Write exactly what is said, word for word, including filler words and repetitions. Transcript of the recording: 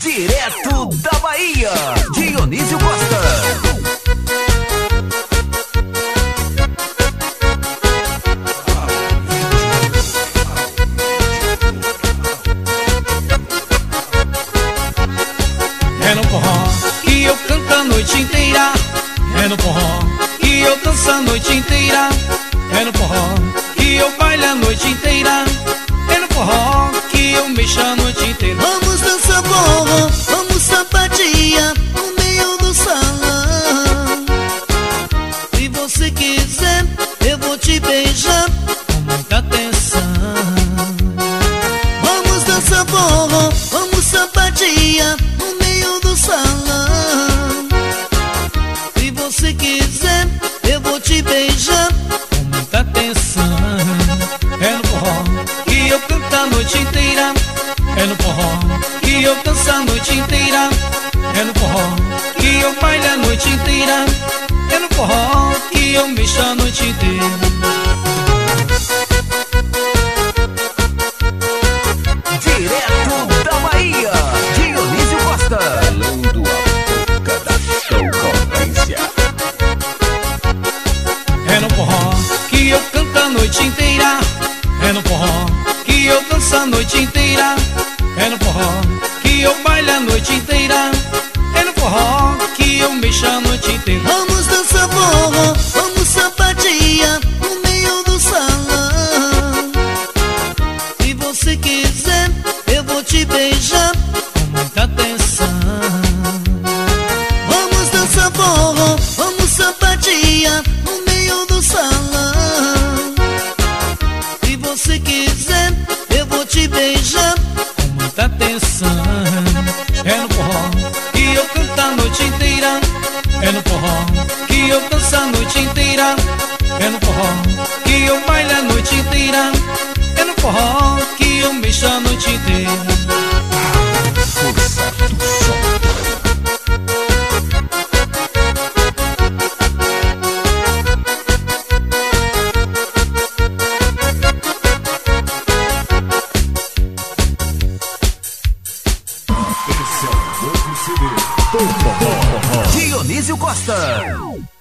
Direto da Bahia, Dionísio Costa. É no forró que eu canto a noite inteira. É no forró que eu danço a noite inteira. É no forró que eu bailo a noite inteira. É no forró que eu mexo a noite inteira. Vamos dançar forró, vamos sapatear no meio do salão. Se você quiser, eu vou te beijar com muita atenção. Vamos dançar forró, vamos sapatear no meio do salão. Se você quiser, eu vou te beijar com muita atenção. É no forró que eu canto a noite inteira. É no forró que eu danço a noite inteira. É no forró que eu bailo a noite inteira. É no forró que eu mexo a noite inteira. Direto da Bahia, Dionísio Costa. Calando a boca da concorrência. É no forró que eu canto a noite inteira. É no forró que eu danço a noite inteira. É no forró que eu bailo a noite inteira. É no forró que eu mexo a noite inteira. Vamos dançar forró, vamos sapatear no meio do salão. Se você quiser, eu vou te beijar com muita atenção. Vamos dançar forró, vamos sapatear no meio do salão. Se você quiser, eu vou te beijar com muita atenção. É no forró que eu canto a noite inteira. É no forró que eu danço a noite inteira. É no forró que eu bailo a noite inteira. É no forró que eu mexo a noite inteira. Força do som. Esse é o novo C D do forró. Dionísio Costa.